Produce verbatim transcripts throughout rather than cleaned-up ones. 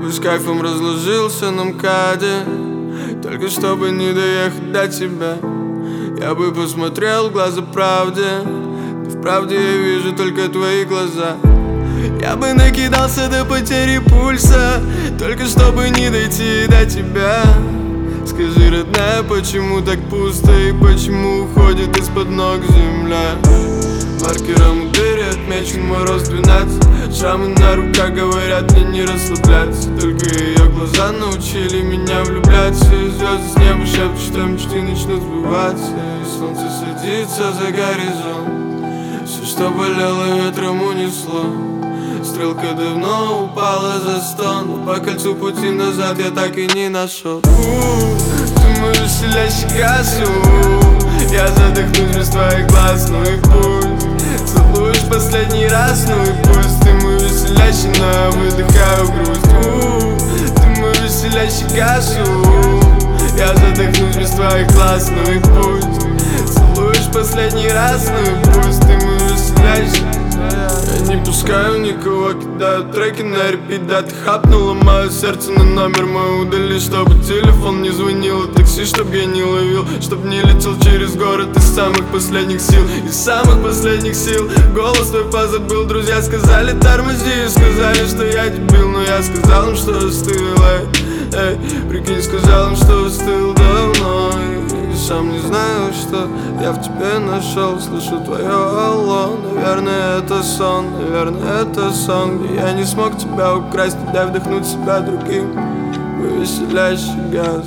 бы с кайфом разложился на МКАДе, только чтобы не доехать до тебя. Я бы посмотрел в глаза правде, да в правде я вижу только твои глаза. Я бы накидался до потери пульса, только чтобы не дойти до тебя. Скажи, родная, почему так пусто и почему уходит из-под ног земля? Маркером у двери отмечен мороз двенадцать. Шрамы на руках говорят мне не расслабляться. Только ее глаза научили меня влюбляться. И звезды с неба шепчут, что мечты начнут сбываться. И солнце садится за горизонт. Все, что болело, ветром унесло. Стрелка давно упала за стон, но по кольцу пути назад я так и не нашел. У-у-у, ты мой веселящий газ, я задохнусь без твоих глаз, ну и пусть целуешь последний раз, ну и пусть. Ты мой веселящий, но я выдыхаю грусть. У-у-у, ты мой веселящий газ, я задохнусь без твоих глаз, ну и пусть целуешь последний раз, ну и пусть. Ты мой веселящий. Я не пускаю никого, кидаю треки на репит. Да ты хапнула мое сердце, на номер мой удали, чтобы телефон не звонил, и такси, чтоб я не ловил, чтоб не летел через город из самых последних сил. Из самых последних сил голос твой позабыл. Друзья сказали тормози, сказали, что я дебил, но я сказал им, что остыл. Эй, эй, прикинь, сказал им, что остыл давно. И сам не знаю, что я в тебе нашел. Слышу твое алло, наверное это сон, наверное это сон, где я не смог тебя украсть, не дай вдохнуть себя другим. Мой веселящий газ.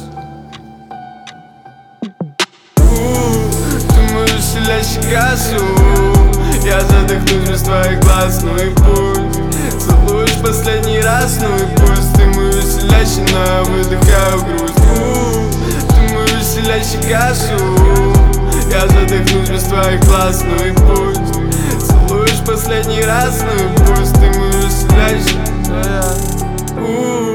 У-у-у, ты мой веселящий газ, у-у-у, я задохнусь без твоих глаз, ну и пусть целуешь последний раз, ну и пусть. Ты мой веселящий, но я выдыхаю грусть. У-у-у, ты мой веселящий газ, у-у-у, я задохнусь без твоих глаз, ну и пусть целуешь последний раз, ну и пусть. Ты мой веселящий, у-у-у.